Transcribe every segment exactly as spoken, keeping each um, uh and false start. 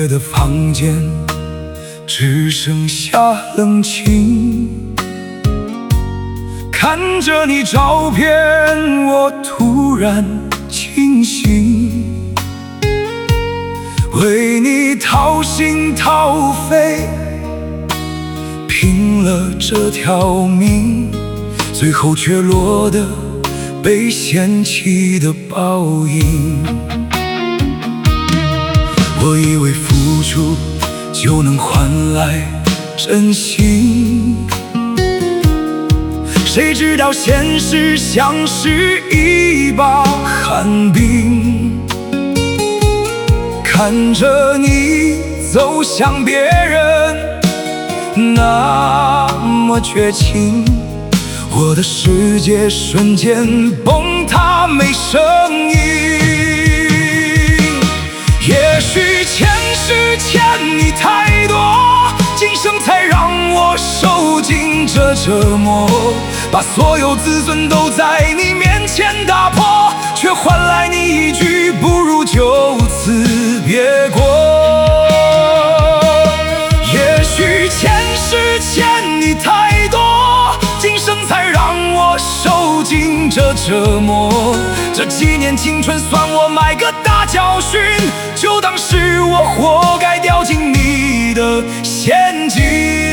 夜的房间只剩下冷清，看着你照片，我突然清醒，为你掏心掏肺，拼了这条命，最后却落得被嫌弃的报应。我以为付出就能换来真心，谁知道现实像是一把寒冰，看着你走向别人，那么绝情，我的世界瞬间崩塌，没声音。也许前世欠你太多，今生才让我受尽这折磨，把所有自尊都在你面前打破，却换来你一句不如就此别过。也许前世欠你太多，今生才让我受尽这折磨，这几年青春算我买个大教训，就当是我活该掉进你的陷阱。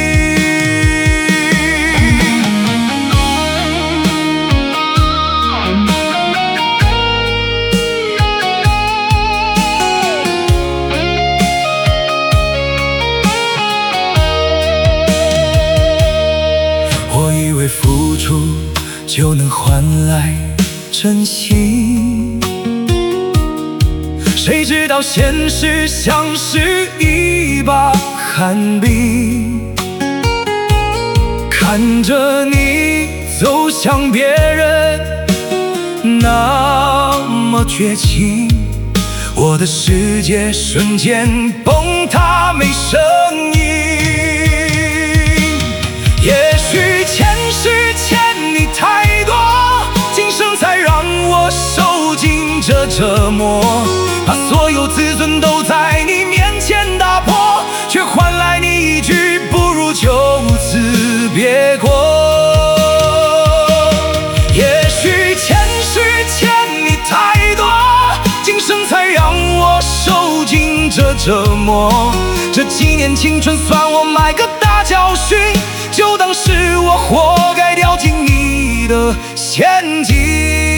我以为付出就能换来真心，谁知道现实像是一把寒冰，看着你走向别人，那么绝情，我的世界瞬间崩塌，没声音。也许前世欠你太多，今生才让我受尽这折磨，把所有自尊都在你面前打破，却换来你一句不如就此别过。也许前世欠你太多，今生才让我受尽这折磨，这几年青春算我买个大教训，就当是我活该掉进你的陷阱。